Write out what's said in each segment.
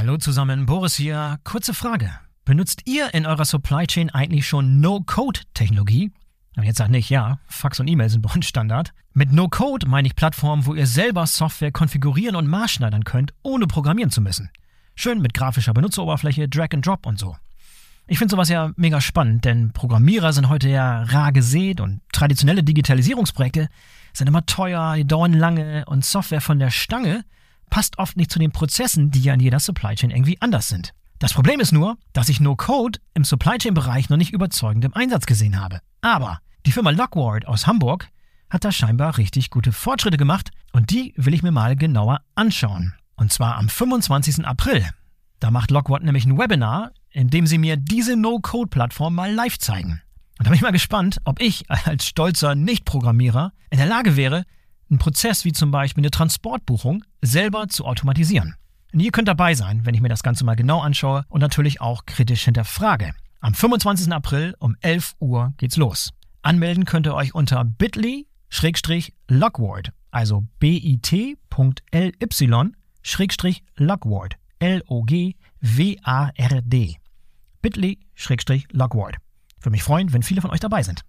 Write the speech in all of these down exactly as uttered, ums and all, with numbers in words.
Hallo zusammen, Boris hier. Kurze Frage. Benutzt ihr in eurer Supply Chain eigentlich schon No-Code-Technologie? Und jetzt sagt nicht, ja, Fax und E-Mail sind bei uns Standard. Mit No-Code meine ich Plattformen, wo ihr selber Software konfigurieren und maßschneidern könnt, ohne programmieren zu müssen. Schön mit grafischer Benutzeroberfläche, Drag and Drop und so. Ich finde sowas ja mega spannend, denn Programmierer sind heute ja rar gesät und traditionelle Digitalisierungsprojekte sind immer teuer, die dauern lange und Software von der Stange passt oft nicht zu den Prozessen, die ja in jeder Supply Chain irgendwie anders sind. Das Problem ist nur, dass ich No-Code im Supply Chain-Bereich noch nicht überzeugend im Einsatz gesehen habe. Aber die Firma Lockward aus Hamburg hat da scheinbar richtig gute Fortschritte gemacht und die will ich mir mal genauer anschauen. Und zwar am fünfundzwanzigsten April. Da macht Lockward nämlich ein Webinar, in dem sie mir diese No-Code-Plattform mal live zeigen. Und da bin ich mal gespannt, ob ich als stolzer Nicht-Programmierer in der Lage wäre, einen Prozess wie zum Beispiel eine Transportbuchung selber zu automatisieren. Und ihr könnt dabei sein, wenn ich mir das Ganze mal genau anschaue und natürlich auch kritisch hinterfrage. Am fünfundzwanzigsten April um elf Uhr geht's los. Anmelden könnt ihr euch unter bit.ly Schrägstrich Lockward, also bit.ly Schrägstrich Lockward, L O G W A R D. bit.ly Schrägstrich Lockward. Würde mich freuen, wenn viele von euch dabei sind.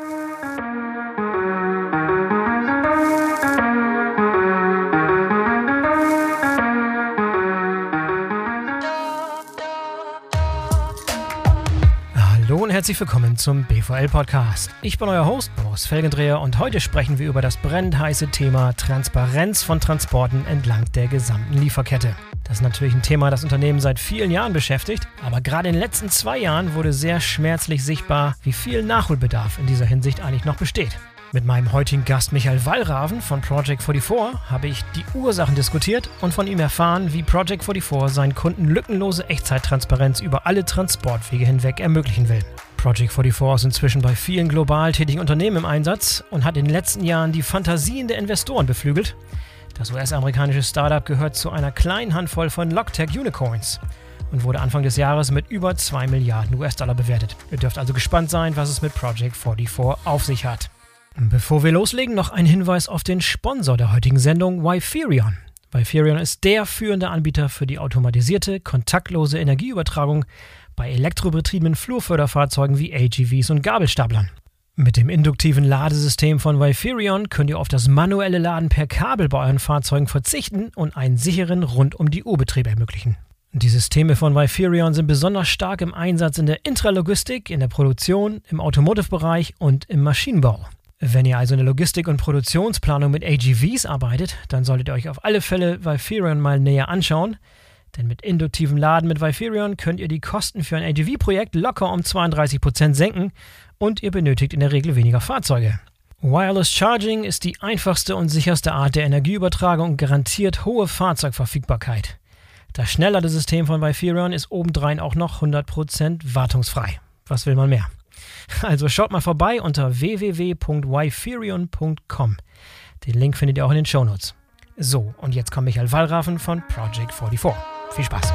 Hallo und herzlich willkommen zum B V L-Podcast. Ich bin euer Host, Boris Felgendreher, und heute sprechen wir über das brennend heiße Thema Transparenz von Transporten entlang der gesamten Lieferkette. Das ist natürlich ein Thema, das Unternehmen seit vielen Jahren beschäftigt, aber gerade in den letzten zwei Jahren wurde sehr schmerzlich sichtbar, wie viel Nachholbedarf in dieser Hinsicht eigentlich noch besteht. Mit meinem heutigen Gast Michael Wallraven von Project vierundvierzig habe ich die Ursachen diskutiert und von ihm erfahren, wie Project vierundvierzig seinen Kunden lückenlose Echtzeittransparenz über alle Transportwege hinweg ermöglichen will. Project vierundvierzig ist inzwischen bei vielen global tätigen Unternehmen im Einsatz und hat in den letzten Jahren die Fantasien der Investoren beflügelt. Das U S-amerikanische Startup gehört zu einer kleinen Handvoll von Logtech-Unicorns und wurde Anfang des Jahres mit über zwei Milliarden U S-Dollar bewertet. Ihr dürft also gespannt sein, was es mit Project vierundvierzig auf sich hat. Bevor wir loslegen, noch ein Hinweis auf den Sponsor der heutigen Sendung, Wiferion. Wiferion ist der führende Anbieter für die automatisierte, kontaktlose Energieübertragung bei elektrobetriebenen Flurförderfahrzeugen wie A G Vs und Gabelstaplern. Mit dem induktiven Ladesystem von Wiferion könnt ihr auf das manuelle Laden per Kabel bei euren Fahrzeugen verzichten und einen sicheren Rund-um-die-Uhr-Betrieb ermöglichen. Die Systeme von Wiferion sind besonders stark im Einsatz in der Intralogistik, in der Produktion, im Automotive-Bereich und im Maschinenbau. Wenn ihr also in der Logistik- und Produktionsplanung mit A G Vs arbeitet, dann solltet ihr euch auf alle Fälle Wiferion mal näher anschauen. Denn mit induktivem Laden mit Wiferion könnt ihr die Kosten für ein A G V-Projekt locker um zweiunddreißig Prozent senken und ihr benötigt in der Regel weniger Fahrzeuge. Wireless Charging ist die einfachste und sicherste Art der Energieübertragung und garantiert hohe Fahrzeugverfügbarkeit. Das Schnellladesystem von Wiferion ist obendrein auch noch hundert Prozent wartungsfrei. Was will man mehr? Also schaut mal vorbei unter w w w punkt wiferion punkt com. Den Link findet ihr auch in den Shownotes. So, und jetzt kommt Michael Wallraven von Project vierundvierzig. Viel Spaß!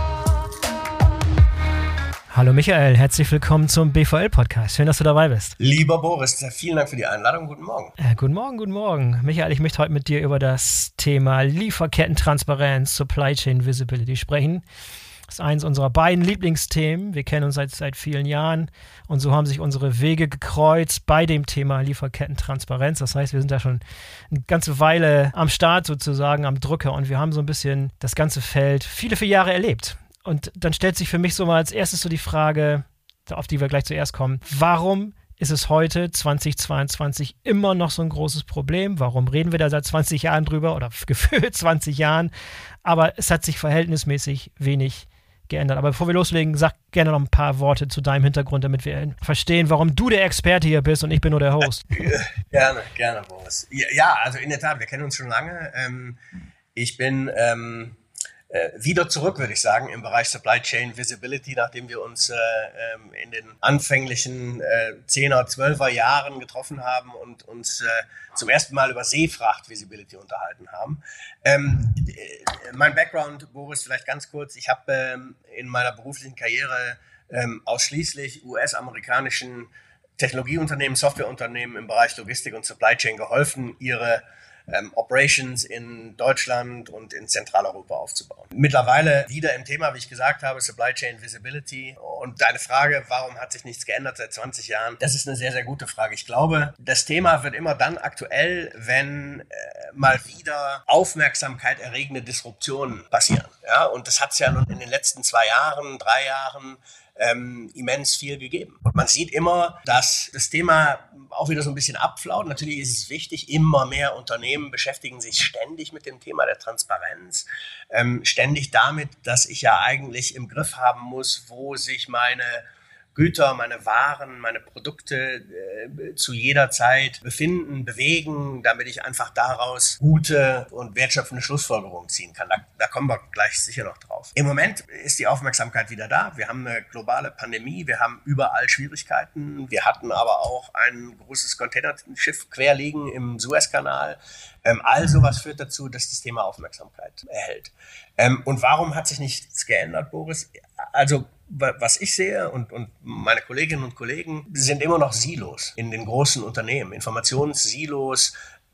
Hallo Michael, herzlich willkommen zum B V L-Podcast. Schön, dass du dabei bist. Lieber Boris, vielen Dank für die Einladung. Guten Morgen. Äh, guten Morgen, guten Morgen. Michael, ich möchte heute mit dir über das Thema Lieferkettentransparenz, Supply Chain Visibility sprechen. Das ist eines unserer beiden Lieblingsthemen. Wir kennen uns seit, seit vielen Jahren und so haben sich unsere Wege gekreuzt bei dem Thema Lieferkettentransparenz. Das heißt, wir sind da schon eine ganze Weile am Start sozusagen, am Drücker, und wir haben so ein bisschen das ganze Feld viele, viele Jahre erlebt. Und dann stellt sich für mich so mal als erstes so die Frage, auf die wir gleich zuerst kommen: Warum ist es heute, zweitausendzweiundzwanzig, immer noch so ein großes Problem? Warum reden wir da seit zwanzig Jahren drüber oder gefühlt zwanzig Jahren? Aber es hat sich verhältnismäßig wenig geändert. Aber bevor wir loslegen, sag gerne noch ein paar Worte zu deinem Hintergrund, damit wir verstehen, warum du der Experte hier bist und ich bin nur der Host. Gerne, gerne, Boris. Ja, also in der Tat, wir kennen uns schon lange. Ich bin ähm, wieder zurück, würde ich sagen, im Bereich Supply Chain Visibility, nachdem wir uns äh, in den anfänglichen äh, zehner, zwölfer Jahren getroffen haben und uns äh, zum ersten Mal über Seefracht Visibility unterhalten haben. Ähm, äh, mein Background, Boris, vielleicht ganz kurz. Ich habe ähm, in meiner beruflichen Karriere ähm, ausschließlich U S-amerikanischen Technologieunternehmen, Softwareunternehmen im Bereich Logistik und Supply Chain geholfen, ihre ähm, Operations in Deutschland und in Zentraleuropa aufzubauen. Mittlerweile wieder im Thema, wie ich gesagt habe, Supply Chain Visibility. Und deine Frage, warum hat sich nichts geändert seit zwanzig Jahren? Das ist eine sehr, sehr gute Frage. Ich glaube, das Thema wird immer dann aktuell, wenn äh, mal wieder Aufmerksamkeit erregende Disruptionen passieren. Ja, und das hat es ja nun in den letzten zwei Jahren, drei Jahren ähm, immens viel gegeben. Und man sieht immer, dass das Thema auch wieder so ein bisschen abflaut. Natürlich ist es wichtig, immer mehr Unternehmen beschäftigen sich ständig mit dem Thema der Transparenz, ähm, ständig damit, dass ich ja eigentlich im Griff haben muss, wo sich meine Güter, meine Waren, meine Produkte äh, zu jeder Zeit befinden, bewegen, damit ich einfach daraus gute und wertschöpfende Schlussfolgerungen ziehen kann. Da, da kommen wir gleich sicher noch drauf. Im Moment ist die Aufmerksamkeit wieder da. Wir haben eine globale Pandemie, wir haben überall Schwierigkeiten. Wir hatten aber auch ein großes Containerschiff querliegen im Suezkanal. Ähm, all sowas führt dazu, dass das Thema Aufmerksamkeit erhält. Ähm, und warum hat sich nichts geändert, Boris? Also was ich sehe und, und meine Kolleginnen und Kollegen sind immer noch Silos in den großen Unternehmen, Informationssilos,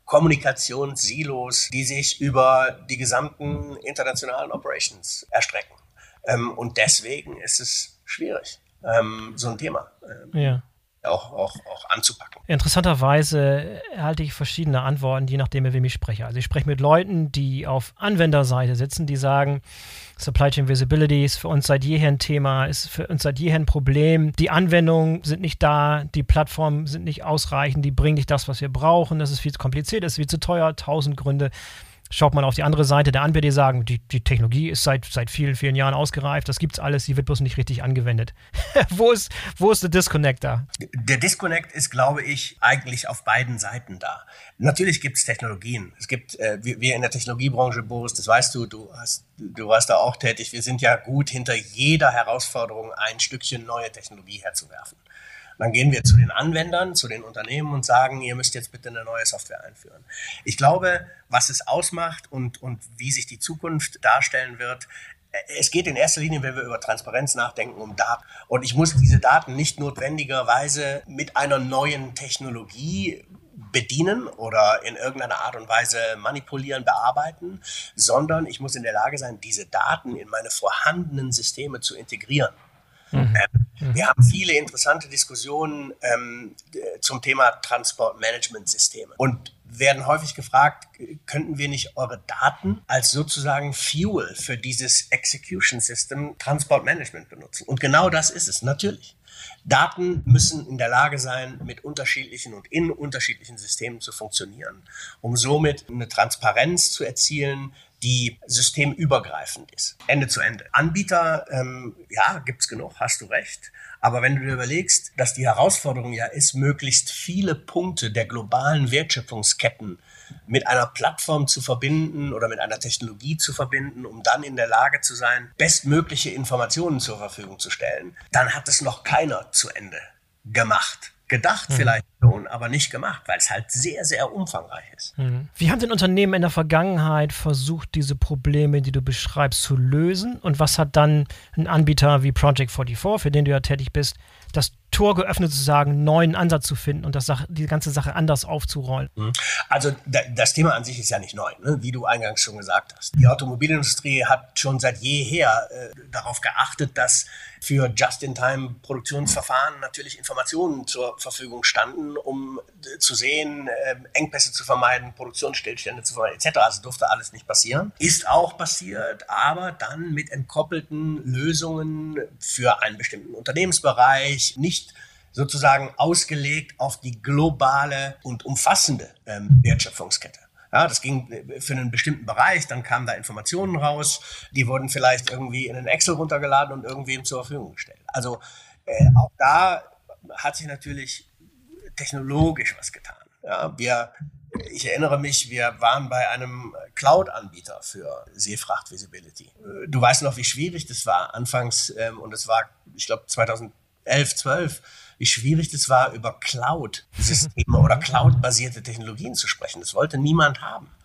Kommunikationssilos, die sich über die gesamten internationalen Operations erstrecken. Ähm, und deswegen ist es schwierig, ähm, so ein Thema ähm, ja. auch, auch, auch anzupacken. Interessanterweise erhalte ich verschiedene Antworten, je nachdem, mit wem ich spreche. Also ich spreche mit Leuten, die auf Anwenderseite sitzen, die sagen, Supply Chain Visibility ist für uns seit jeher ein Thema, ist für uns seit jeher ein Problem. Die Anwendungen sind nicht da, die Plattformen sind nicht ausreichend, die bringen nicht das, was wir brauchen, das ist viel zu kompliziert, das ist viel zu teuer, tausend Gründe. Schaut man auf die andere Seite der Anbieter, die sagen, die, die Technologie ist seit, seit vielen, vielen Jahren ausgereift, das gibt's alles, die wird bloß nicht richtig angewendet. wo ist, wo ist der Disconnect da? Der Disconnect ist, glaube ich, eigentlich auf beiden Seiten da. Natürlich gibt es Technologien. Es gibt, äh, wir, wir in der Technologiebranche, Boris, das weißt du, du hast, du warst da auch tätig, wir sind ja gut, hinter jeder Herausforderung ein Stückchen neue Technologie herzuwerfen. Dann gehen wir zu den Anwendern, zu den Unternehmen und sagen, ihr müsst jetzt bitte eine neue Software einführen. Ich glaube, was es ausmacht und, und wie sich die Zukunft darstellen wird, es geht in erster Linie, wenn wir über Transparenz nachdenken, um Daten. Und ich muss diese Daten nicht notwendigerweise mit einer neuen Technologie bedienen oder in irgendeiner Art und Weise manipulieren, bearbeiten, sondern ich muss in der Lage sein, diese Daten in meine vorhandenen Systeme zu integrieren. Mhm. Ähm, wir haben viele interessante Diskussionen ähm, zum Thema Transportmanagementsysteme und werden häufig gefragt, könnten wir nicht eure Daten als sozusagen Fuel für dieses Execution System Transportmanagement benutzen? Und genau das ist es, natürlich. Daten müssen in der Lage sein, mit unterschiedlichen und in unterschiedlichen Systemen zu funktionieren, um somit eine Transparenz zu erzielen, die systemübergreifend ist, Ende zu Ende. Anbieter, ähm, ja, gibt's genug, hast du recht. Aber wenn du dir überlegst, dass die Herausforderung ja ist, möglichst viele Punkte der globalen Wertschöpfungsketten mit einer Plattform zu verbinden oder mit einer Technologie zu verbinden, um dann in der Lage zu sein, bestmögliche Informationen zur Verfügung zu stellen, dann hat es noch keiner zu Ende gemacht. Gedacht mhm. vielleicht schon, aber nicht gemacht, weil es halt sehr, sehr umfangreich ist. Mhm. Wie haben denn Unternehmen in der Vergangenheit versucht, diese Probleme, die du beschreibst, zu lösen? Und was hat dann ein Anbieter wie Project vierundvierzig, für den du ja tätig bist, das Tor geöffnet, sozusagen, einen neuen Ansatz zu finden und das Sache, die ganze Sache anders aufzurollen? Also das Thema an sich ist ja nicht neu, ne? Wie du eingangs schon gesagt hast. Die Automobilindustrie hat schon seit jeher äh, darauf geachtet, dass für Just-in-Time-Produktionsverfahren natürlich Informationen zur Verfügung standen, um äh, zu sehen, äh, Engpässe zu vermeiden, Produktionsstillstände zu vermeiden, et cetera. Also durfte alles nicht passieren. Ist auch passiert, aber dann mit entkoppelten Lösungen für einen bestimmten Unternehmensbereich, nicht sozusagen ausgelegt auf die globale und umfassende ähm, Wertschöpfungskette. Ja, das ging für einen bestimmten Bereich, dann kamen da Informationen raus, die wurden vielleicht irgendwie in einen Excel runtergeladen und irgendwem zur Verfügung gestellt. Also äh, auch da hat sich natürlich technologisch was getan. Ja, wir, ich erinnere mich, wir waren bei einem Cloud-Anbieter für Seefracht-Visibility. Du weißt noch, wie schwierig das war anfangs, ähm, und es war, ich glaube, zweitausendelf, zwölf, wie schwierig das war, über Cloud-Systeme oder Cloud-basierte Technologien zu sprechen. Das wollte niemand haben.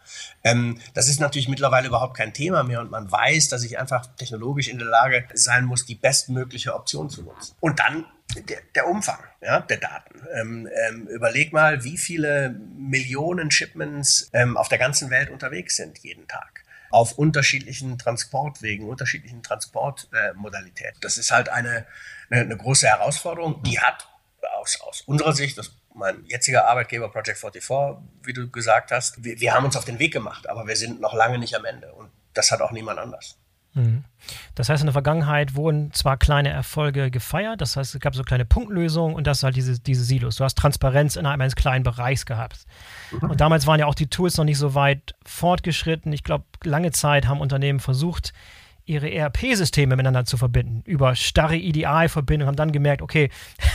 Ähm, das ist natürlich mittlerweile überhaupt kein Thema mehr und man weiß, dass ich einfach technologisch in der Lage sein muss, die bestmögliche Option zu nutzen. Und dann der, der Umfang, ja, der Daten. Ähm, ähm, überleg mal, wie viele Millionen Shipments ähm, auf der ganzen Welt unterwegs sind jeden Tag. Auf unterschiedlichen Transportwegen, unterschiedlichen Transportmodalitäten. Äh, das ist halt eine, eine, eine große Herausforderung. Die hat aus, aus unserer Sicht, das mein jetziger Arbeitgeber Project vierundvierzig, wie du gesagt hast, wir, wir haben uns auf den Weg gemacht, aber wir sind noch lange nicht am Ende. Und das hat auch niemand anders. Das heißt, in der Vergangenheit wurden zwar kleine Erfolge gefeiert, das heißt, es gab so kleine Punktlösungen und das ist halt diese, diese Silos. Du hast Transparenz innerhalb eines kleinen Bereichs gehabt. Mhm. Und damals waren ja auch die Tools noch nicht so weit fortgeschritten. Ich glaube, lange Zeit haben Unternehmen versucht, ihre E R P-Systeme miteinander zu verbinden, über starre E D I-Verbindungen, haben dann gemerkt, okay,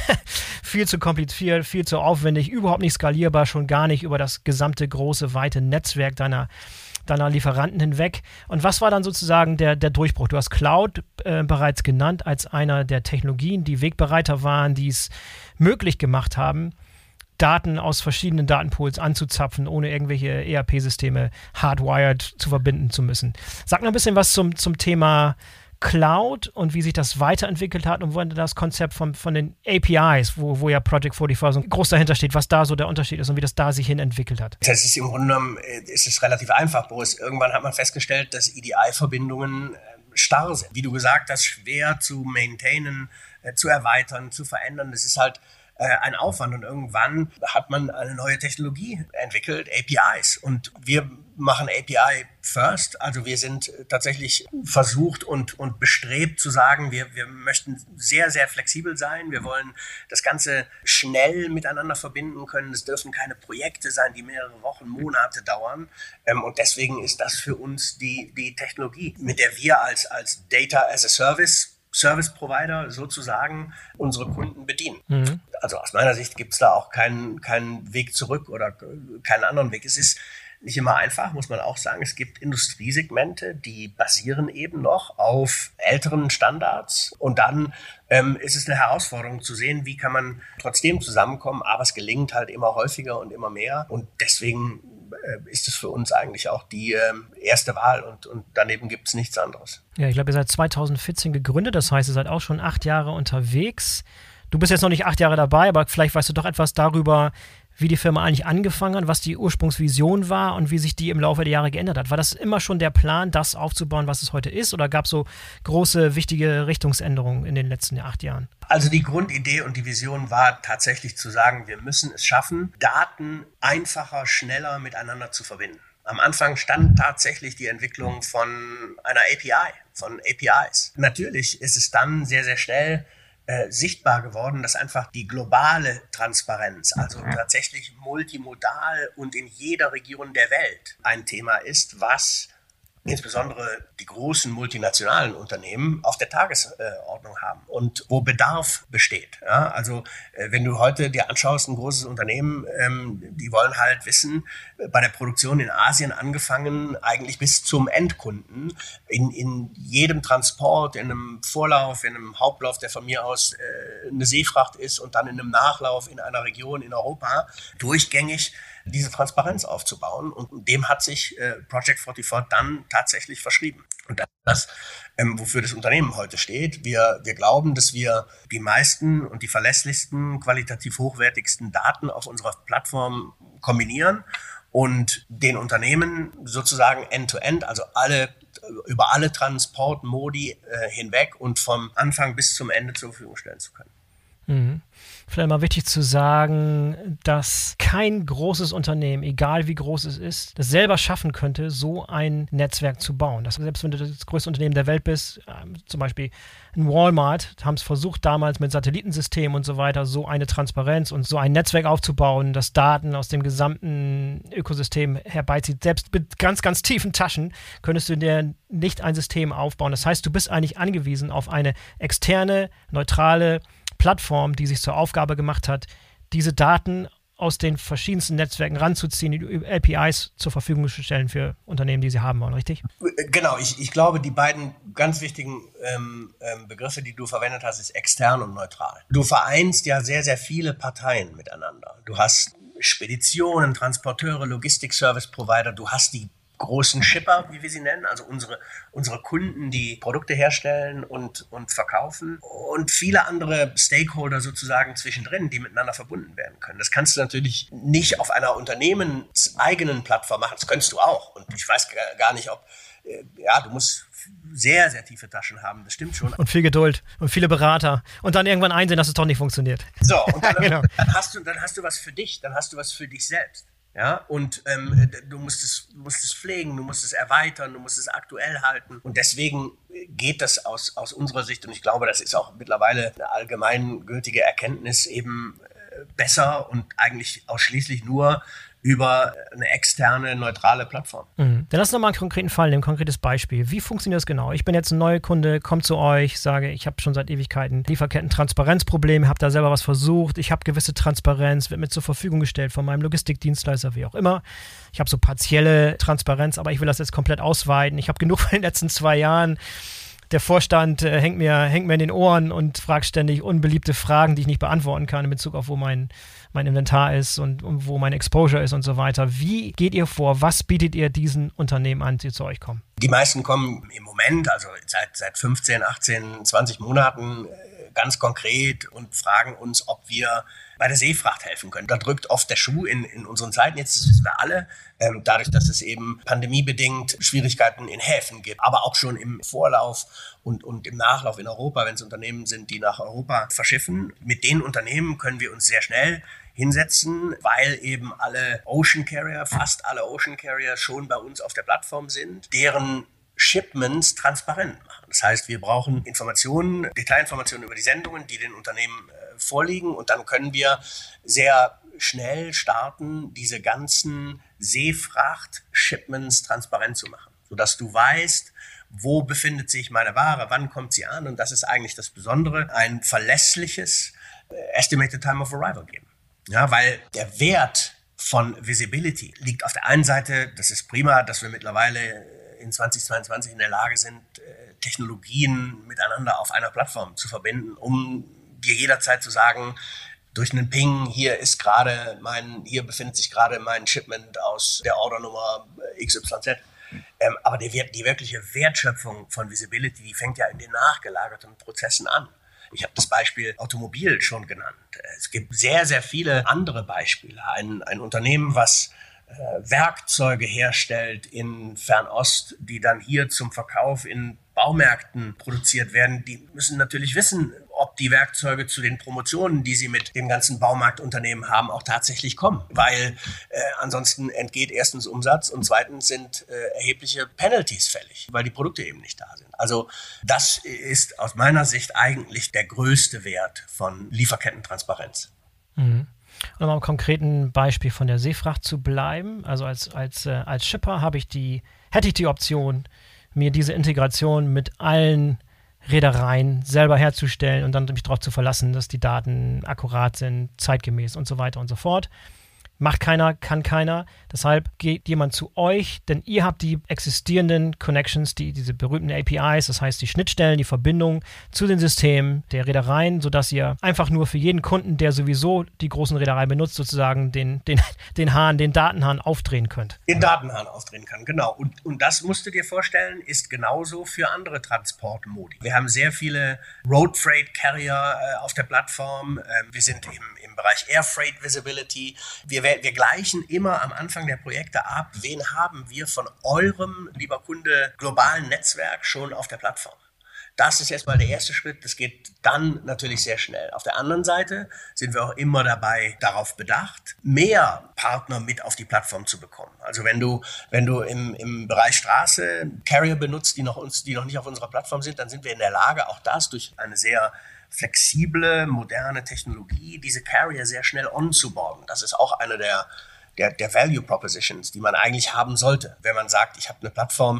viel zu kompliziert, viel zu aufwendig, überhaupt nicht skalierbar, schon gar nicht über das gesamte große, weite Netzwerk deiner deiner Lieferanten hinweg. Und was war dann sozusagen der, der Durchbruch? Du hast Cloud äh, bereits genannt als einer der Technologien, die Wegbereiter waren, die es möglich gemacht haben, Daten aus verschiedenen Datenpools anzuzapfen, ohne irgendwelche E R P-Systeme hardwired zu verbinden zu müssen. Sag noch ein bisschen was zum, zum Thema Cloud und wie sich das weiterentwickelt hat und wo das Konzept von, von den A P Is, wo, wo ja Project vierundvierzig so groß dahinter steht, was da so der Unterschied ist und wie das da sich hin entwickelt hat. Das ist im Grunde genommen ist es relativ einfach, Boris. Irgendwann hat man festgestellt, dass E D I-Verbindungen starr sind. Wie du gesagt hast, schwer zu maintainen, zu erweitern, zu verändern. Das ist halt ein Aufwand und irgendwann hat man eine neue Technologie entwickelt, A P Is. Und wir machen A P I first, also wir sind tatsächlich versucht und, und bestrebt zu sagen, wir, wir möchten sehr, sehr flexibel sein. Wir wollen das Ganze schnell miteinander verbinden können. Es dürfen keine Projekte sein, die mehrere Wochen, Monate dauern. Und deswegen ist das für uns die, die Technologie, mit der wir als, als Data as a Service Service Provider sozusagen unsere Kunden bedienen. Mhm. Also aus meiner Sicht gibt es da auch keinen, keinen Weg zurück oder keinen anderen Weg. Es ist nicht immer einfach, muss man auch sagen. Es gibt Industriesegmente, die basieren eben noch auf älteren Standards. Und dann ähm, ist es eine Herausforderung zu sehen, wie kann man trotzdem zusammenkommen. Aber es gelingt halt immer häufiger und immer mehr. Und deswegen äh, ist es für uns eigentlich auch die äh, erste Wahl. Und, und daneben gibt es nichts anderes. Ja, ich glaube, ihr seid zweitausendvierzehn gegründet. Das heißt, ihr seid auch schon acht Jahre unterwegs. Du bist jetzt noch nicht acht Jahre dabei, aber vielleicht weißt du doch etwas darüber, wie die Firma eigentlich angefangen hat, was die Ursprungsvision war und wie sich die im Laufe der Jahre geändert hat. War das immer schon der Plan, das aufzubauen, was es heute ist? Oder gab es so große, wichtige Richtungsänderungen in den letzten acht Jahren? Also die Grundidee und die Vision war tatsächlich zu sagen, wir müssen es schaffen, Daten einfacher, schneller miteinander zu verbinden. Am Anfang stand tatsächlich die Entwicklung von einer A P I, von A P Is. Natürlich ist es dann sehr, sehr schnell Äh, sichtbar geworden, dass einfach die globale Transparenz, also tatsächlich multimodal und in jeder Region der Welt ein Thema ist, was insbesondere die großen multinationalen Unternehmen auf der Tagesordnung haben und wo Bedarf besteht. Ja, also äh, wenn du heute dir anschaust, ein großes Unternehmen, ähm, die wollen halt wissen, bei der Produktion in Asien angefangen, eigentlich bis zum Endkunden, in, in jedem Transport, in einem Vorlauf, in einem Hauptlauf, der von mir aus äh, eine Seefracht ist und dann in einem Nachlauf in einer Region in Europa, durchgängig diese Transparenz aufzubauen. Und dem hat sich äh, Project vierundvierzig dann tatsächlich verschrieben. Und das, ähm, wofür das Unternehmen heute steht. Wir, wir glauben, dass wir die meisten und die verlässlichsten, qualitativ hochwertigsten Daten auf unserer Plattform kombinieren und den Unternehmen sozusagen end-to-end, also alle über alle Transportmodi äh, hinweg und vom Anfang bis zum Ende zur Verfügung stellen zu können. Mhm. Vielleicht mal wichtig zu sagen, dass kein großes Unternehmen, egal wie groß es ist, das selber schaffen könnte, so ein Netzwerk zu bauen. Das, selbst wenn du das größte Unternehmen der Welt bist, äh, zum Beispiel ein Walmart, haben es versucht damals mit Satellitensystemen und so weiter, so eine Transparenz und so ein Netzwerk aufzubauen, das Daten aus dem gesamten Ökosystem herbeizieht. Selbst mit ganz, ganz tiefen Taschen könntest du dir nicht ein System aufbauen. Das heißt, du bist eigentlich angewiesen auf eine externe, neutrale Plattform, die sich zur Aufgabe gemacht hat, diese Daten aus den verschiedensten Netzwerken ranzuziehen, die A P Is zur Verfügung zu stellen für Unternehmen, die sie haben wollen, richtig? Genau, ich, ich glaube, die beiden ganz wichtigen ähm, ähm, Begriffe, die du verwendet hast, ist extern und neutral. Du vereinst ja sehr, sehr viele Parteien miteinander. Du hast Speditionen, Transporteure, Logistik-Service-Provider, du hast die großen Shipper, wie wir sie nennen, also unsere, unsere Kunden, die Produkte herstellen und, und verkaufen und viele andere Stakeholder sozusagen zwischendrin, die miteinander verbunden werden können. Das kannst du natürlich nicht auf einer unternehmenseigenen Plattform machen, das könntest du auch. Und ich weiß gar nicht, ob, ja, du musst sehr, sehr tiefe Taschen haben, das stimmt schon. Und viel Geduld und viele Berater und dann irgendwann einsehen, dass es doch nicht funktioniert. So, und dann, genau. dann, hast du, dann hast du was für dich, dann hast du was für dich selbst. Ja, und ähm, du musst es, musst es pflegen, du musst es erweitern, du musst es aktuell halten. Und deswegen geht das aus, aus unserer Sicht, und ich glaube, das ist auch mittlerweile eine allgemeingültige Erkenntnis, eben äh, besser und eigentlich ausschließlich nur über eine externe, neutrale Plattform. Mhm. Dann lass uns noch mal einen konkreten Fall nehmen, ein konkretes Beispiel. Wie funktioniert das genau? Ich bin jetzt ein neuer Kunde, komme zu euch, sage, ich habe schon seit Ewigkeiten Lieferketten-Transparenzprobleme, habe da selber was versucht, ich habe gewisse Transparenz, wird mir zur Verfügung gestellt von meinem Logistikdienstleister, wie auch immer. Ich habe so partielle Transparenz, aber ich will das jetzt komplett ausweiten. Ich habe genug von den letzten zwei Jahren. Der Vorstand äh, hängt, mir, hängt mir in den Ohren und fragt ständig unbeliebte Fragen, die ich nicht beantworten kann in Bezug auf, wo mein, mein Inventar ist und, und wo mein Exposure ist und so weiter. Wie geht ihr vor? Was bietet ihr diesen Unternehmen an, die zu euch kommen? Die meisten kommen im Moment, also seit, seit fünfzehn, achtzehn, zwanzig Monaten äh, ganz konkret und fragen uns, ob wir bei der Seefracht helfen können. Da drückt oft der Schuh in, in unseren Zeiten, jetzt das wissen wir alle, ähm, dadurch, dass es eben pandemiebedingt Schwierigkeiten in Häfen gibt, aber auch schon im Vorlauf und, und im Nachlauf in Europa, wenn es Unternehmen sind, die nach Europa verschiffen. Mit den Unternehmen können wir uns sehr schnell hinsetzen, weil eben alle Ocean Carrier, fast alle Ocean Carrier schon bei uns auf der Plattform sind, deren Shipments transparent machen. Das heißt, wir brauchen Informationen, Detailinformationen über die Sendungen, die den Unternehmen äh, vorliegen, und dann können wir sehr schnell starten, diese ganzen Seefracht-Shipments transparent zu machen, sodass du weißt, wo befindet sich meine Ware, wann kommt sie an, und das ist eigentlich das Besondere, ein verlässliches äh, Estimated Time of Arrival geben. Ja, weil der Wert von Visibility liegt auf der einen Seite, das ist prima, dass wir mittlerweile in zweitausendzweiundzwanzig in der Lage sind, Technologien miteinander auf einer Plattform zu verbinden, um dir jederzeit zu sagen, durch einen Ping, hier ist gerade mein, hier befindet sich gerade mein Shipment aus der Ordernummer X Y Z. Ähm, aber die, die wirkliche Wertschöpfung von Visibility, die fängt ja in den nachgelagerten Prozessen an. Ich habe das Beispiel Automobil schon genannt. Es gibt sehr, sehr viele andere Beispiele. Ein, ein Unternehmen, was äh, Werkzeuge herstellt in Fernost, die dann hier zum Verkauf in Baumärkten produziert werden, die müssen natürlich wissen, ob die Werkzeuge zu den Promotionen, die sie mit dem ganzen Baumarktunternehmen haben, auch tatsächlich kommen. Weil äh, ansonsten entgeht erstens Umsatz und zweitens sind äh, erhebliche Penalties fällig, weil die Produkte eben nicht da sind. Also das ist aus meiner Sicht eigentlich der größte Wert von Lieferkettentransparenz. Mhm. Um am konkreten Beispiel von der Seefracht zu bleiben, also als, als, äh, als Shipper habe ich die, hätte ich die Option, mir diese Integration mit allen Reedereien selber herzustellen und dann mich darauf zu verlassen, dass die Daten akkurat sind, zeitgemäß und so weiter und so fort. Macht keiner, kann keiner. Deshalb geht jemand zu euch, denn ihr habt die existierenden Connections, die, diese berühmten A P Is, das heißt die Schnittstellen, die Verbindung zu den Systemen der Reedereien, sodass ihr einfach nur für jeden Kunden, der sowieso die großen Reedereien benutzt, sozusagen den, den, den Hahn, den Datenhahn aufdrehen könnt. Den Datenhahn aufdrehen kann, genau. Und, und das musst du dir vorstellen, ist genauso für andere Transportmodi. Wir haben sehr viele Road Freight Carrier äh, auf der Plattform. Ähm, wir sind im, im Bereich Air Freight Visibility. Wir Wir gleichen immer am Anfang der Projekte ab, wen haben wir von eurem, lieber Kunde, globalen Netzwerk schon auf der Plattform. Das ist erstmal der erste Schritt, das geht dann natürlich sehr schnell. Auf der anderen Seite sind wir auch immer dabei, darauf bedacht, mehr Partner mit auf die Plattform zu bekommen. Also wenn du, wenn du im, im Bereich Straße Carrier benutzt, die noch, uns, die noch nicht auf unserer Plattform sind, dann sind wir in der Lage, auch das durch eine sehr flexible, moderne Technologie, diese Carrier sehr schnell onzuboarden. Das ist auch eine der, der, der Value Propositions, die man eigentlich haben sollte. Wenn man sagt, ich habe eine Plattform,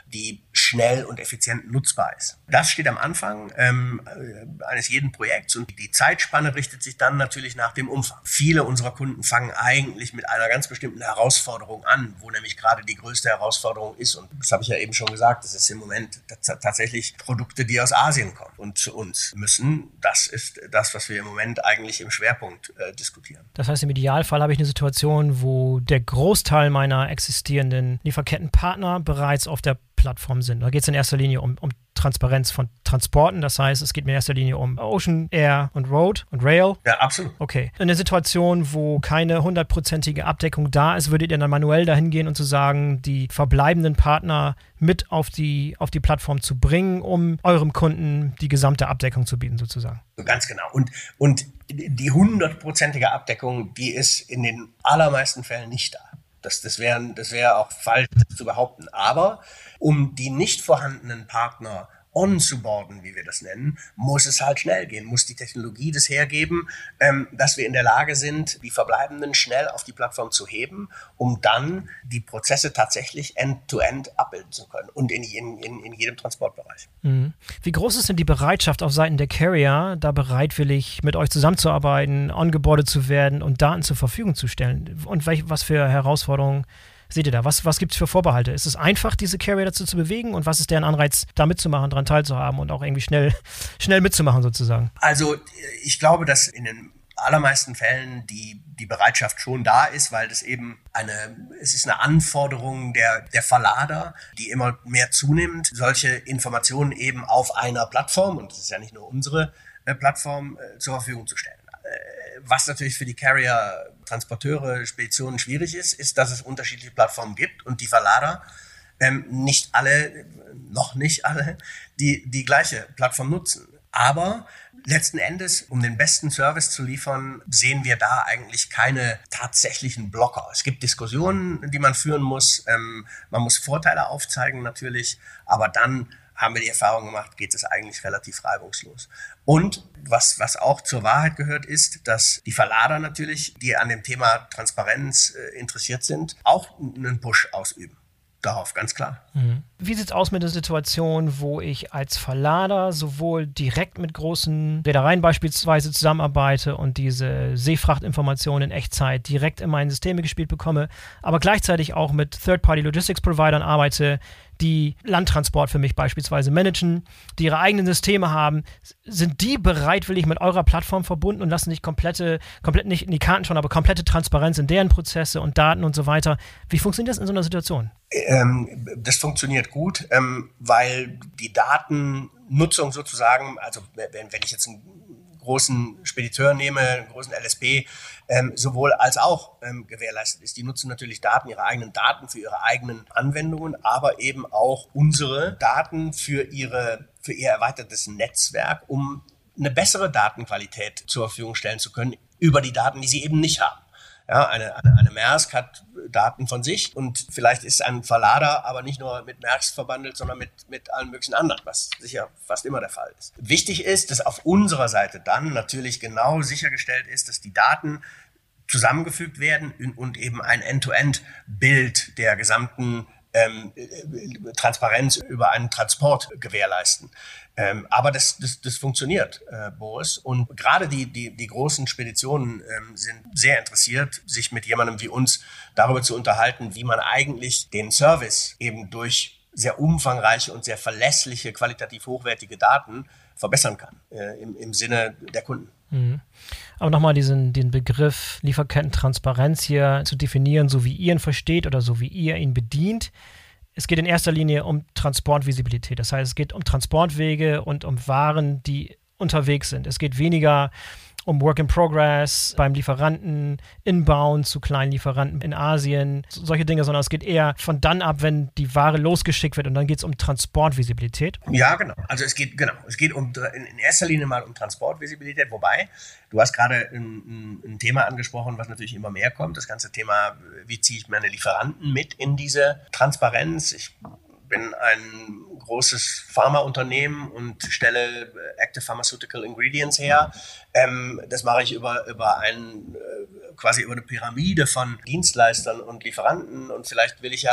die schnell und effizient nutzbar ist. Das steht am Anfang ähm, eines jeden Projekts und die Zeitspanne richtet sich dann natürlich nach dem Umfang. Viele unserer Kunden fangen eigentlich mit einer ganz bestimmten Herausforderung an, wo nämlich gerade die größte Herausforderung ist. Und das habe ich ja eben schon gesagt, das ist im Moment t- tatsächlich Produkte, die aus Asien kommen und zu uns müssen. Das ist das, was wir im Moment eigentlich im Schwerpunkt äh, diskutieren. Das heißt, im Idealfall habe ich eine Situation, wo der Großteil meiner existierenden Lieferkettenpartner bereits auf der Plattform sind. Da geht es in erster Linie um, um Transparenz von Transporten. Das heißt, es geht mir in erster Linie um Ocean, Air und Road und Rail. Ja, absolut. Okay. In der Situation, wo keine hundertprozentige Abdeckung da ist, würdet ihr dann manuell dahin gehen und zu sagen, die verbleibenden Partner mit auf die, auf die Plattform zu bringen, um eurem Kunden die gesamte Abdeckung zu bieten, sozusagen. Ganz genau. Und, und die hundertprozentige Abdeckung, die ist in den allermeisten Fällen nicht da. Das, das wäre das wär auch falsch zu behaupten. Aber um die nicht vorhandenen Partner onzuboarden, wie wir das nennen, muss es halt schnell gehen, muss die Technologie das hergeben, ähm, dass wir in der Lage sind, die Verbleibenden schnell auf die Plattform zu heben, um dann die Prozesse tatsächlich end-to-end abbilden zu können und in, in, in, in jedem Transportbereich. Mhm. Wie groß ist denn die Bereitschaft auf Seiten der Carrier, da bereitwillig mit euch zusammenzuarbeiten, ongeboardet zu werden und Daten zur Verfügung zu stellen? Und welch, was für Herausforderungen seht ihr da? Was, was gibt es für Vorbehalte? Ist es einfach, diese Carrier dazu zu bewegen? Und was ist deren Anreiz, da mitzumachen, daran teilzuhaben und auch irgendwie schnell, schnell mitzumachen sozusagen? Also ich glaube, dass in den allermeisten Fällen die, die Bereitschaft schon da ist, weil das eben eine, es ist eine Anforderung der, der Verlader, die immer mehr zunimmt, solche Informationen eben auf einer Plattform, und das ist ja nicht nur unsere äh, Plattform, äh, zur Verfügung zu stellen. Was natürlich für die Carrier, Transporteure, Speditionen schwierig ist, ist, dass es unterschiedliche Plattformen gibt und die Verlader ähm, nicht alle, noch nicht alle, die die gleiche Plattform nutzen. Aber letzten Endes, um den besten Service zu liefern, sehen wir da eigentlich keine tatsächlichen Blocker. Es gibt Diskussionen, die man führen muss. Ähm, man muss Vorteile aufzeigen natürlich, aber dann haben wir die Erfahrung gemacht, geht es eigentlich relativ reibungslos. Und was, was auch zur Wahrheit gehört, ist, dass die Verlader natürlich, die an dem Thema Transparenz äh, interessiert sind, auch einen Push ausüben. Darauf, ganz klar. Mhm. Wie sieht es aus mit der Situation, wo ich als Verlader sowohl direkt mit großen Reedereien beispielsweise zusammenarbeite und diese Seefrachtinformationen in Echtzeit direkt in meine Systeme gespielt bekomme, aber gleichzeitig auch mit Third-Party-Logistics-Providern arbeite, die Landtransport für mich beispielsweise managen, die ihre eigenen Systeme haben, sind die bereitwillig mit eurer Plattform verbunden und lassen sich komplette, komplett nicht in die Karten schauen, aber komplette Transparenz in deren Prozesse und Daten und so weiter. Wie funktioniert das in so einer Situation? Ähm, das funktioniert gut, ähm, weil die Datennutzung sozusagen, also wenn, wenn ich jetzt einen großen Spediteur nehme, einen großen L S P, ähm, sowohl als auch ähm, gewährleistet ist. Die nutzen natürlich Daten, ihre eigenen Daten für ihre eigenen Anwendungen, aber eben auch unsere Daten für ihre, für ihr erweitertes Netzwerk, um eine bessere Datenqualität zur Verfügung stellen zu können über die Daten, die sie eben nicht haben. Ja, eine, eine, eine Maersk hat Daten von sich und vielleicht ist ein Verlader aber nicht nur mit Maersk verbandelt, sondern mit, mit allen möglichen anderen, was sicher fast immer der Fall ist. Wichtig ist, dass auf unserer Seite dann natürlich genau sichergestellt ist, dass die Daten zusammengefügt werden und eben ein End-to-End-Bild der gesamten ähm, Transparenz über einen Transport gewährleisten. Ähm, aber das, das, das funktioniert, äh, Boris. Und gerade die, die, die großen Speditionen ähm, sind sehr interessiert, sich mit jemandem wie uns darüber zu unterhalten, wie man eigentlich den Service eben durch sehr umfangreiche und sehr verlässliche, qualitativ hochwertige Daten verbessern kann, äh, im, im Sinne der Kunden. Mhm. Aber nochmal diesen den Begriff Lieferkettentransparenz hier zu definieren, so wie ihr ihn versteht oder so wie ihr ihn bedient. Es geht in erster Linie um Transportvisibilität. Das heißt, es geht um Transportwege und um Waren, die unterwegs sind. Es geht weniger um Work in Progress beim Lieferanten, inbound zu kleinen Lieferanten in Asien, solche Dinge, sondern es geht eher von dann ab, wenn die Ware losgeschickt wird und dann geht es um Transportvisibilität. Ja, genau. Also es geht, genau, es geht um, in erster Linie mal um Transportvisibilität, wobei du hast gerade ein, ein Thema angesprochen, was natürlich immer mehr kommt, das ganze Thema, wie ziehe ich meine Lieferanten mit in diese Transparenz. Ich bin ein großes Pharmaunternehmen und stelle Active Pharmaceutical Ingredients her. Ähm, das mache ich über, über ein, äh, quasi über eine Pyramide von Dienstleistern und Lieferanten und vielleicht will ich ja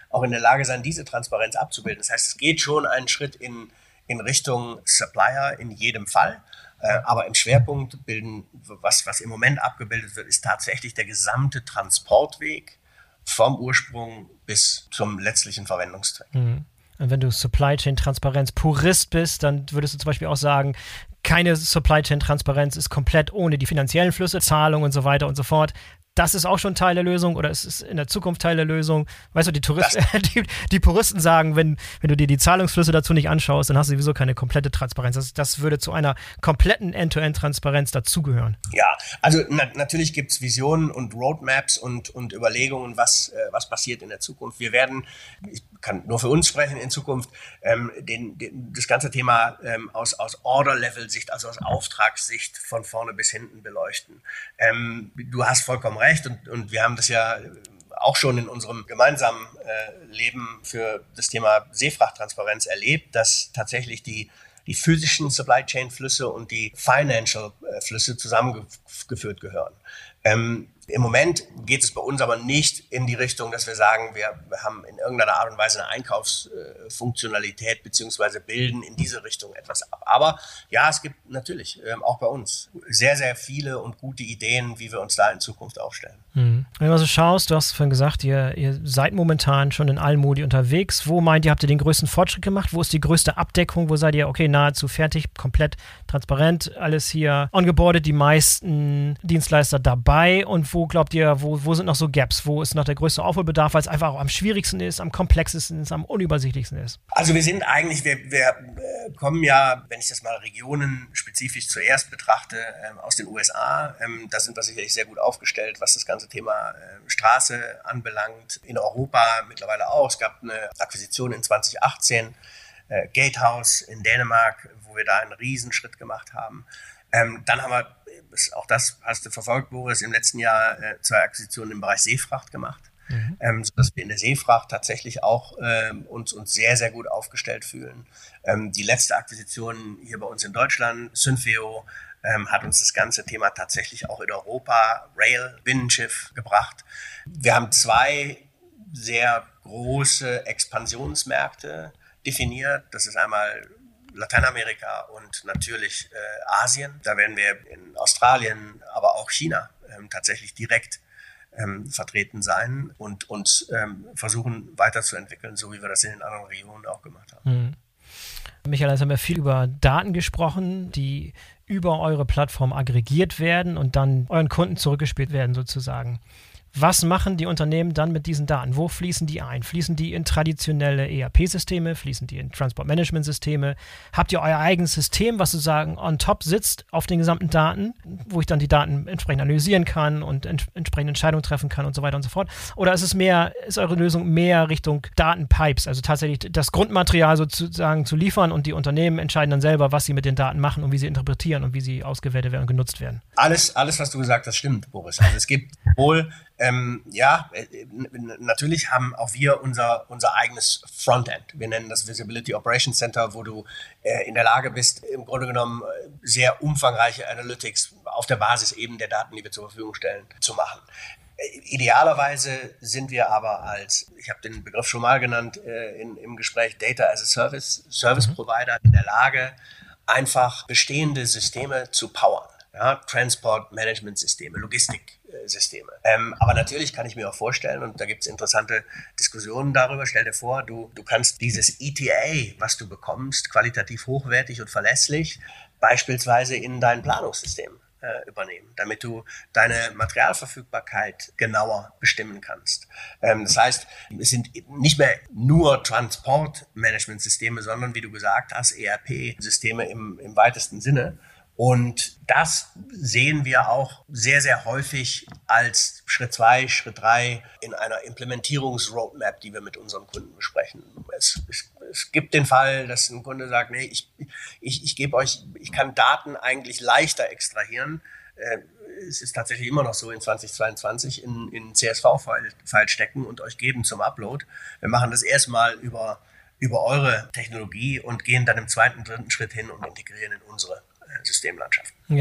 auch in der Lage sein, diese Transparenz abzubilden. Das heißt, es geht schon einen Schritt in, in Richtung Supplier in jedem Fall. Äh, aber im Schwerpunkt bilden, was, was im Moment abgebildet wird, ist tatsächlich der gesamte Transportweg vom Ursprung bis zum letztlichen Verwendungszweck. Mhm. Und wenn du Supply Chain Transparenz Purist bist, dann würdest du zum Beispiel auch sagen, keine Supply Chain Transparenz ist komplett ohne die finanziellen Flüsse, Zahlungen und so weiter und so fort. Das ist auch schon Teil der Lösung oder ist es in der Zukunft Teil der Lösung? Weißt du, die, Tourist, die, die Puristen sagen, wenn, wenn du dir die Zahlungsflüsse dazu nicht anschaust, dann hast du sowieso keine komplette Transparenz. Das, das würde zu einer kompletten End-to-End-Transparenz dazugehören. Ja, also na, natürlich gibt es Visionen und Roadmaps und, und Überlegungen, was, äh, was passiert in der Zukunft. Wir werden, ich kann nur für uns sprechen, in Zukunft ähm, den, den, das ganze Thema ähm, aus, aus Order-Level-Sicht, also aus Auftragssicht von vorne bis hinten beleuchten. Ähm, du hast vollkommen recht. Und, und wir haben das ja auch schon in unserem gemeinsamen äh, Leben für das Thema Seefrachttransparenz erlebt, dass tatsächlich die, die physischen Supply Chain Flüsse und die Financial äh, Flüsse zusammengeführt gehören. Ähm, Im Moment geht es bei uns aber nicht in die Richtung, dass wir sagen, wir, wir haben in irgendeiner Art und Weise eine Einkaufsfunktionalität beziehungsweise bilden in diese Richtung etwas ab. Aber ja, es gibt natürlich ähm, auch bei uns sehr, sehr viele und gute Ideen, wie wir uns da in Zukunft aufstellen. Mhm. Wenn du also schaust, du hast vorhin gesagt, ihr, ihr seid momentan schon in allen Modi unterwegs. Wo meint ihr, habt ihr den größten Fortschritt gemacht? Wo ist die größte Abdeckung? Wo seid ihr, okay, nahezu fertig, komplett transparent, alles hier ongeboardet, die meisten Dienstleister dabei und wo Wo glaubt ihr, wo, wo sind noch so Gaps? Wo ist noch der größte Aufholbedarf, weil es einfach auch am schwierigsten ist, am komplexesten ist, am unübersichtlichsten ist? Also wir sind eigentlich, wir, wir kommen ja, wenn ich das mal regionenspezifisch zuerst betrachte, ähm, aus den U S A. Ähm, da sind wir sicherlich sehr gut aufgestellt, was das ganze Thema äh, Straße anbelangt. In Europa mittlerweile auch. Es gab eine Akquisition in zwanzig achtzehn, äh, Gatehouse in Dänemark, wo wir da einen Riesenschritt gemacht haben. Ähm, dann haben wir, auch das hast du verfolgt, Boris, im letzten Jahr äh, zwei Akquisitionen im Bereich Seefracht gemacht, mhm. ähm, sodass wir in der Seefracht tatsächlich auch ähm, uns, uns sehr, sehr gut aufgestellt fühlen. Ähm, die letzte Akquisition hier bei uns in Deutschland, Synfeo, ähm, hat uns das ganze Thema tatsächlich auch in Europa, Rail, Binnenschiff gebracht. Wir haben zwei sehr große Expansionsmärkte definiert. Das ist einmal Lateinamerika und natürlich äh, Asien. Da werden wir in Australien, aber auch China ähm, tatsächlich direkt ähm, vertreten sein und uns ähm, versuchen weiterzuentwickeln, so wie wir das in den anderen Regionen auch gemacht haben. Mhm. Michael, jetzt haben wir viel über Daten gesprochen, die über eure Plattform aggregiert werden und dann euren Kunden zurückgespielt werden sozusagen. Was machen die Unternehmen dann mit diesen Daten? Wo fließen die ein? Fließen die in traditionelle E R P-Systeme? Fließen die in Transport-Management-Systeme? Habt ihr euer eigenes System, was sozusagen on top sitzt auf den gesamten Daten, wo ich dann die Daten entsprechend analysieren kann und ent- entsprechende Entscheidungen treffen kann und so weiter und so fort? Oder ist es mehr, ist eure Lösung mehr Richtung Datenpipes, also tatsächlich das Grundmaterial sozusagen zu liefern und die Unternehmen entscheiden dann selber, was sie mit den Daten machen und wie sie interpretieren und wie sie ausgewertet werden und genutzt werden? Alles, alles, was du gesagt hast, stimmt, Boris. Also es gibt wohl Ähm, ja, äh, natürlich haben auch wir unser, unser eigenes Frontend. Wir nennen das Visibility Operations Center, wo du äh, in der Lage bist, im Grunde genommen sehr umfangreiche Analytics auf der Basis eben der Daten, die wir zur Verfügung stellen, zu machen. Äh, idealerweise sind wir aber als, ich habe den Begriff schon mal genannt, äh, in, im Gespräch Data as a Service, Service mhm. Provider in der Lage, einfach bestehende Systeme zu powern. Ja, Transport-Management-Systeme, Logistiksysteme. Ähm, aber natürlich kann ich mir auch vorstellen, und da gibt es interessante Diskussionen darüber, stell dir vor, du, du kannst dieses E T A, was du bekommst, qualitativ hochwertig und verlässlich, beispielsweise in dein Planungssystem äh, übernehmen, damit du deine Materialverfügbarkeit genauer bestimmen kannst. Ähm, das heißt, es sind nicht mehr nur Transport-Management-Systeme, sondern, wie du gesagt hast, E R P-Systeme im, im weitesten Sinne. Und das sehen wir auch sehr, sehr häufig als Schritt zwei, Schritt drei in einer Implementierungsroadmap, die wir mit unseren Kunden besprechen. Es, es, es gibt den Fall, dass ein Kunde sagt, nee, ich, ich, ich gebe euch, ich kann Daten eigentlich leichter extrahieren. Äh, es ist tatsächlich immer noch so in zwanzig zweiundzwanzig in, in C S V-File stecken und euch geben zum Upload. Wir machen das erstmal über, über eure Technologie und gehen dann im zweiten, dritten Schritt hin und integrieren in unsere Systemlandschaften. Ja,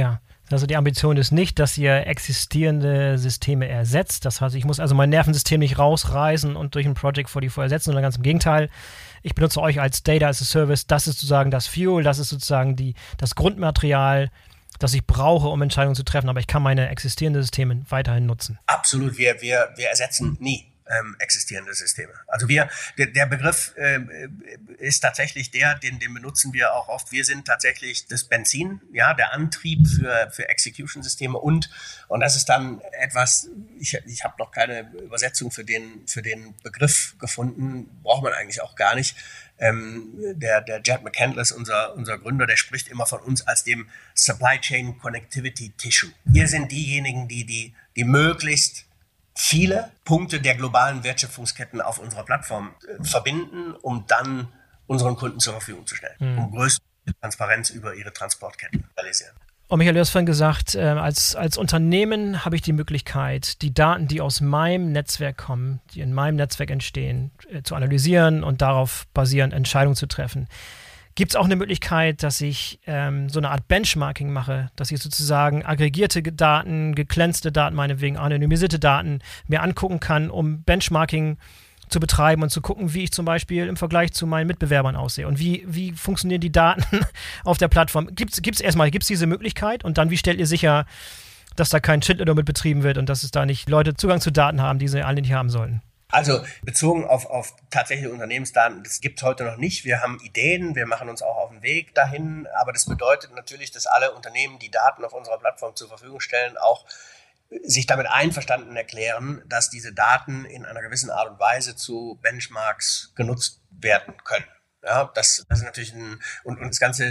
Also die Ambition ist nicht, dass ihr existierende Systeme ersetzt. Das heißt, ich muss also mein Nervensystem nicht rausreißen und durch ein Project vierundvierzig ersetzen, sondern ganz im Gegenteil. Ich benutze euch als Data as a Service. Das ist sozusagen das Fuel, das ist sozusagen die, das Grundmaterial, das ich brauche, um Entscheidungen zu treffen. Aber ich kann meine existierenden Systeme weiterhin nutzen. Absolut. Wir, wir, wir ersetzen nie Ähm, existierende Systeme. Also wir, der, der Begriff äh, ist tatsächlich der, den, den benutzen wir auch oft. Wir sind tatsächlich das Benzin, ja, der Antrieb für, für Execution-Systeme und, und das ist dann etwas, ich, ich habe noch keine Übersetzung für den, für den Begriff gefunden, braucht man eigentlich auch gar nicht. Ähm, der, der Jed McCandless, unser, unser Gründer, der spricht immer von uns als dem Supply Chain Connectivity Tissue. Wir sind diejenigen, die, die, die möglichst viele Punkte der globalen Wertschöpfungsketten auf unserer Plattform äh, verbinden, um dann unseren Kunden zur Verfügung zu stellen, mhm. um größte Transparenz über ihre Transportketten zu realisieren. Und Michael, du hast vorhin gesagt, äh, als, als Unternehmen habe ich die Möglichkeit, die Daten, die aus meinem Netzwerk kommen, die in meinem Netzwerk entstehen, äh, zu analysieren und darauf basierend Entscheidungen zu treffen. Gibt es auch eine Möglichkeit, dass ich ähm, so eine Art Benchmarking mache, dass ich sozusagen aggregierte Daten, geglänzte Daten, meinetwegen anonymisierte Daten mir angucken kann, um Benchmarking zu betreiben und zu gucken, wie ich zum Beispiel im Vergleich zu meinen Mitbewerbern aussehe und wie, wie funktionieren die Daten auf der Plattform. Gibt es erstmal, gibt es diese Möglichkeit und dann, wie stellt ihr sicher, dass da kein Schindluder mit betrieben wird und dass es da nicht Leute Zugang zu Daten haben, die sie alle nicht haben sollten? Also bezogen auf, auf tatsächliche Unternehmensdaten, das gibt es heute noch nicht. Wir haben Ideen, wir machen uns auch auf den Weg dahin, aber das bedeutet natürlich, dass alle Unternehmen, die Daten auf unserer Plattform zur Verfügung stellen, auch sich damit einverstanden erklären, dass diese Daten in einer gewissen Art und Weise zu Benchmarks genutzt werden können. Ja, das, das ist natürlich ein, und, und das ganze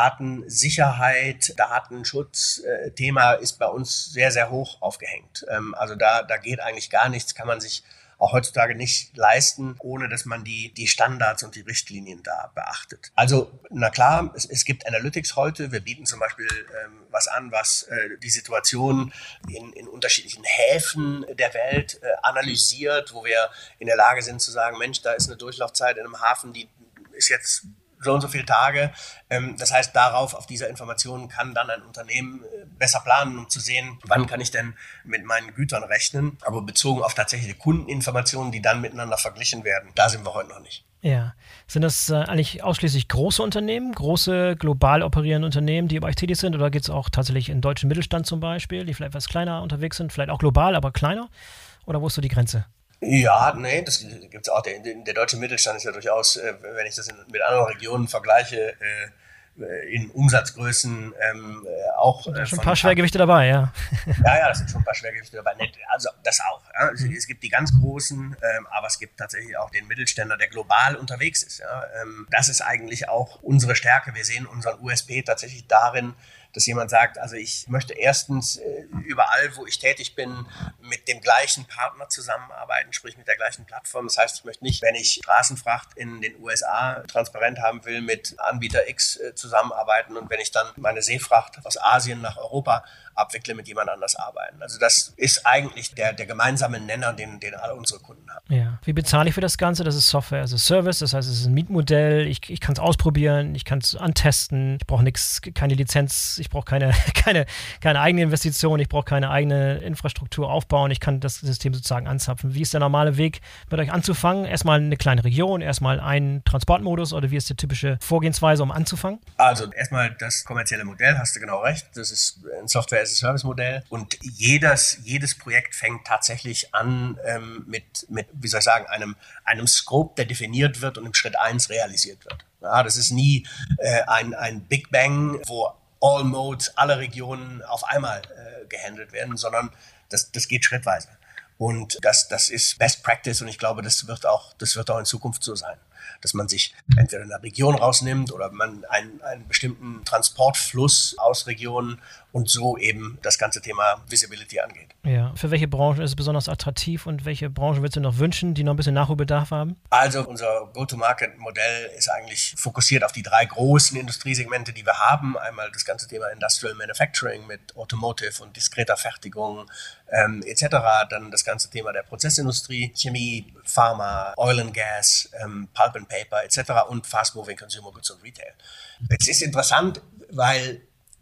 Datensicherheit, Datenschutz-Thema äh, ist bei uns sehr, sehr hoch aufgehängt. Ähm, also da, da geht eigentlich gar nichts, kann man sich auch heutzutage nicht leisten, ohne dass man die, die Standards und die Richtlinien da beachtet. Also, na klar, es, es gibt Analytics heute. Wir bieten zum Beispiel ähm, was an, was äh, die Situation in, in unterschiedlichen Häfen der Welt äh, analysiert, wo wir in der Lage sind zu sagen, Mensch, da ist eine Durchlaufzeit in einem Hafen, die ist jetzt so und so viele Tage. Das heißt, darauf, auf dieser Information kann dann ein Unternehmen besser planen, um zu sehen, wann kann ich denn mit meinen Gütern rechnen. Aber bezogen auf tatsächliche Kundeninformationen, die dann miteinander verglichen werden, da sind wir heute noch nicht. Ja. Sind das äh, eigentlich ausschließlich große Unternehmen, große global operierende Unternehmen, die bei euch tätig sind? Oder geht es auch tatsächlich in deutschen Mittelstand zum Beispiel, die vielleicht etwas kleiner unterwegs sind, vielleicht auch global, aber kleiner? Oder wo ist so die Grenze? Ja, nee, das gibt's auch. Der, der deutsche Mittelstand ist ja durchaus, äh, wenn ich das in, mit anderen Regionen vergleiche, äh, in Umsatzgrößen ähm, äh, auch. Da sind schon ein paar Schwergewichte dabei, ja. Ja, ja, das sind schon ein paar Schwergewichte dabei. Also das auch. Ja. Mhm. Es gibt die ganz Großen, ähm, aber es gibt tatsächlich auch den Mittelständler, der global unterwegs ist. Ja. Ähm, das ist eigentlich auch unsere Stärke. Wir sehen unseren U S P tatsächlich darin, dass jemand sagt, also ich möchte erstens äh, überall, wo ich tätig bin, mit dem gleichen Partner zusammenarbeiten, sprich mit der gleichen Plattform. Das heißt, ich möchte nicht, wenn ich Straßenfracht in den U S A transparent haben will, mit Anbieter X äh, zusammenarbeiten und wenn ich dann meine Seefracht aus Asien nach Europa abwickle, mit jemand anders arbeiten. Also das ist eigentlich der, der gemeinsame Nenner, den, den alle unsere Kunden haben. Ja. Wie bezahle ich für das Ganze? Das ist Software as a Service, das heißt, es ist ein Mietmodell, ich, ich kann es ausprobieren, ich kann es antesten, ich brauche nichts, keine Lizenz, ich brauche keine, keine, keine eigene Investition, ich brauche keine eigene Infrastruktur aufbauen, ich kann das System sozusagen anzapfen. Wie ist der normale Weg, mit euch anzufangen? Erstmal eine kleine Region, erstmal einen Transportmodus oder wie ist die typische Vorgehensweise, um anzufangen? Also erstmal das kommerzielle Modell, hast du genau recht, das ist ein Software as a Service Modell und jedes, jedes Projekt fängt tatsächlich an ähm, mit, mit, wie soll ich sagen, einem, einem Scope, der definiert wird und im Schritt eins realisiert wird. Ja, das ist nie äh, ein, ein Big Bang, wo All Modes, alle Regionen auf einmal äh, gehandelt werden, sondern das, das geht schrittweise. Und das, das ist Best Practice und ich glaube, das wird auch, das wird auch in Zukunft so sein, dass man sich entweder eine Region rausnimmt oder man einen, einen bestimmten Transportfluss aus Regionen und so eben das ganze Thema Visibility angeht. Ja, für welche Branchen ist es besonders attraktiv und welche Branchen würdest du noch wünschen, die noch ein bisschen Nachholbedarf haben? Also unser Go-to-Market-Modell ist eigentlich fokussiert auf die drei großen Industriesegmente, die wir haben. Einmal das ganze Thema Industrial Manufacturing mit Automotive und diskreter Fertigung ähm, et cetera. Dann das ganze Thema der Prozessindustrie, Chemie, Pharma, Oil and Gas, ähm, Pulp and Paper et cetera und Fast-Moving Consumer Goods und Retail. Es ist interessant, weil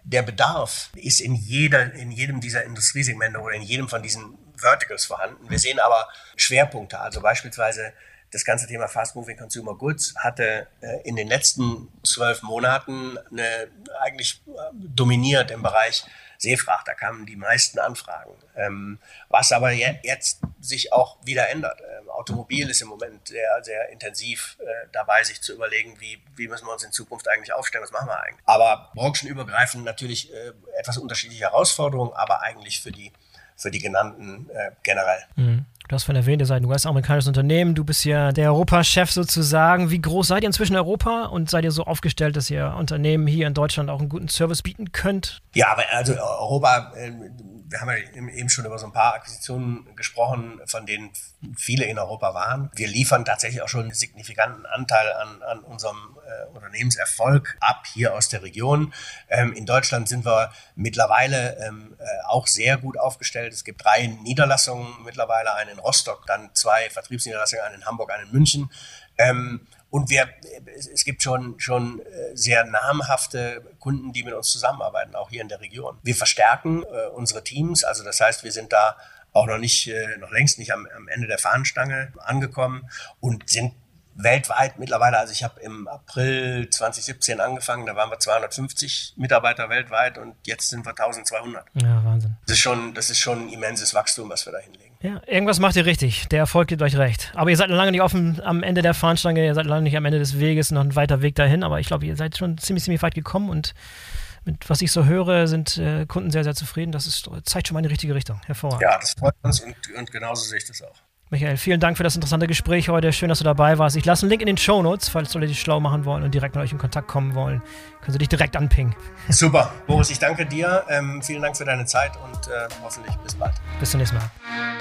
der Bedarf ist in, jeder, in jedem dieser Industriesegmente oder in jedem von diesen Verticals vorhanden. Wir sehen aber Schwerpunkte, also beispielsweise das ganze Thema Fast Moving Consumer Goods hatte äh, in den letzten zwölf Monaten eine, eigentlich äh, dominiert im Bereich Seefracht. Da kamen die meisten Anfragen. Ähm, was aber je, jetzt sich auch wieder ändert. Ähm, Automobil ist im Moment sehr, sehr intensiv äh, dabei, sich zu überlegen, wie, wie müssen wir uns in Zukunft eigentlich aufstellen, was machen wir eigentlich. Aber branchenübergreifend natürlich äh, etwas unterschiedliche Herausforderungen, aber eigentlich für die, für die genannten äh, generell. Mhm. Du hast vorhin erwähnt, ihr seid ein U S-amerikanisches Unternehmen, du bist ja der Europachef sozusagen. Wie groß seid ihr inzwischen in Europa und seid ihr so aufgestellt, dass ihr Unternehmen hier in Deutschland auch einen guten Service bieten könnt? Ja, aber also Europa, wir haben ja eben schon über so ein paar Akquisitionen gesprochen, von denen viele in Europa waren. Wir liefern tatsächlich auch schon einen signifikanten Anteil an, an unserem äh, Unternehmenserfolg ab, hier aus der Region. Ähm, in Deutschland sind wir mittlerweile ähm, äh, auch sehr gut aufgestellt. Es gibt drei Niederlassungen mittlerweile, eine in Rostock, dann zwei Vertriebsniederlassungen, eine in Hamburg, eine in München. Ähm, und wir, es gibt schon, schon sehr namhafte Kunden, die mit uns zusammenarbeiten, auch hier in der Region. Wir verstärken äh, unsere Teams, also das heißt, wir sind da auch noch nicht, äh, noch längst nicht am, am Ende der Fahnenstange angekommen und sind weltweit mittlerweile, also ich habe im April zwanzig siebzehn angefangen, da waren wir zweihundertfünfzig Mitarbeiter weltweit und jetzt sind wir eintausendzweihundert. Ja, Wahnsinn. Das ist schon, das ist schon ein immenses Wachstum, was wir da hinlegen. Ja, irgendwas macht ihr richtig. Der Erfolg gibt euch recht. Aber ihr seid noch lange nicht auf dem, am Ende der Fahnenstange, ihr seid lange nicht am Ende des Weges, noch ein weiter Weg dahin, aber ich glaube, ihr seid schon ziemlich, ziemlich weit gekommen und mit was ich so höre, sind äh, Kunden sehr, sehr zufrieden. Das ist, zeigt schon mal in die richtige Richtung. Hervorragend. Ja, das freut uns und, und genauso sehe ich das auch. Michael, vielen Dank für das interessante Gespräch heute. Schön, dass du dabei warst. Ich lasse einen Link in den Shownotes, falls Leute dich schlau machen wollen und direkt mit euch in Kontakt kommen wollen. Können sie dich direkt anpingen. Super. Boris, ich danke dir. Ähm, vielen Dank für deine Zeit und äh, hoffentlich bis bald. Bis zum nächsten Mal.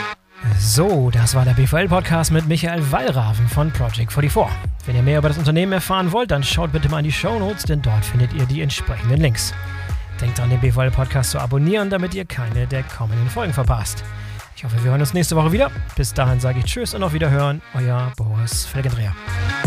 So, das war der B V L-Podcast mit Michael Wallraven von Project vierundvierzig. Wenn ihr mehr über das Unternehmen erfahren wollt, dann schaut bitte mal in die Shownotes, denn dort findet ihr die entsprechenden Links. Denkt dran, den B V L-Podcast zu abonnieren, damit ihr keine der kommenden Folgen verpasst. Ich hoffe, wir hören uns nächste Woche wieder. Bis dahin sage ich Tschüss und auf Wiederhören. Euer Boris Felgendreher.